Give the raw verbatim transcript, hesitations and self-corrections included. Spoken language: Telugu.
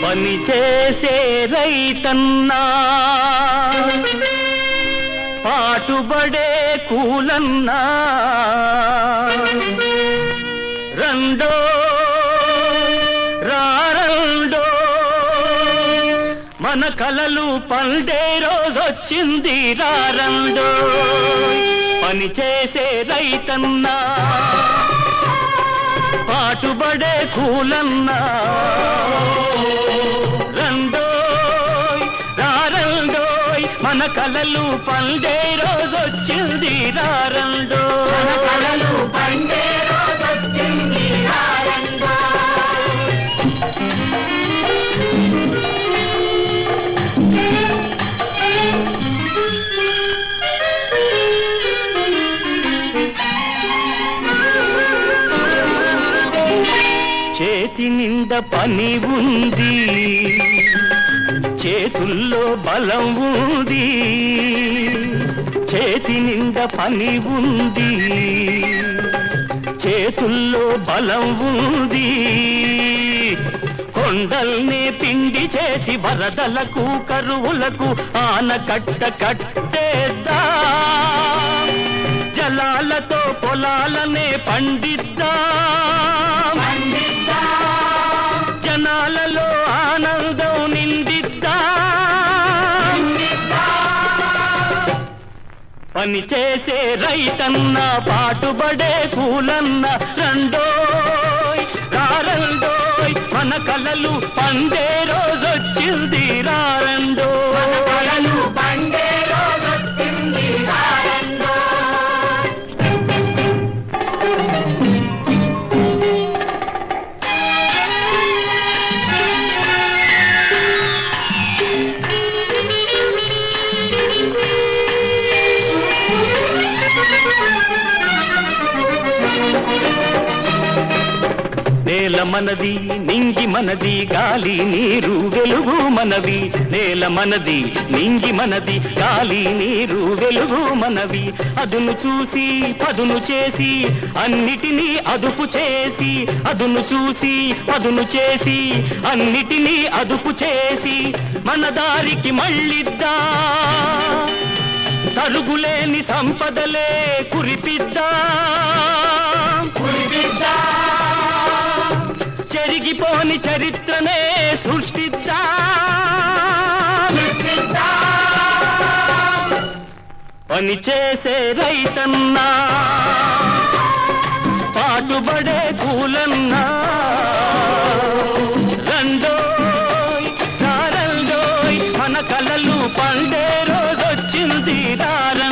పని చేసే రైతన్నా పాటుబడే కూలన్నా రెండో రారండో మన కలలు పండే రోజొచ్చింది రారండో పని చేసే రైతన్నా పాటుబడే కూలన్నా రెండోయ్ రారండోయ్ మన కలలు పండే రోజొచ్చింది రారండో మన కలలు పండే రోజొచ్చింది రారండో చేతి నిండా పని ఉంది చేతుల్లో బలం ఉంది చేతి నిండా పని ఉంది చేతుల్లో బలం ఉంది కొండల్ని పిండి చేసి వరదలకు కరువులకు ఆనకట్ట కట్టేద్దా జలాలతో పొలాలనే పండిద్దా జనాలలో ఆనందం నిందిద్దా పని చేసే రైతన్న పాటుబడే కూలన్న రెండోయ్ రారండోయ్ మన కలలు పండే రోజొచ్చింది రారండో మన కలలు పండే రోజొచ్చింది రారండో నేల మనది నింగి మనది గాలి నీరు వెలుగు మనవి నేల మనది నింగి మనది గాలి నీరు వెలుగు మనవి అదును చూసి పదును చేసి అన్నిటినీ అదుపు చేసి అదును చూసి పదును చేసి అన్నిటినీ అదుపు చేసి మన దారికి మళ్ళిద్దా తరుగులేని సంపదలే కురిపిద్దా కురిపిద్దా చెరిగిపోని చరిత్రనే సృష్టిద్దా పని చేసే రైతన్నా పాటుబడే కూలన్నా రెండోయ్ రారండోయ్ మన కలలు పండే రోజొచ్చింది రారండోయ్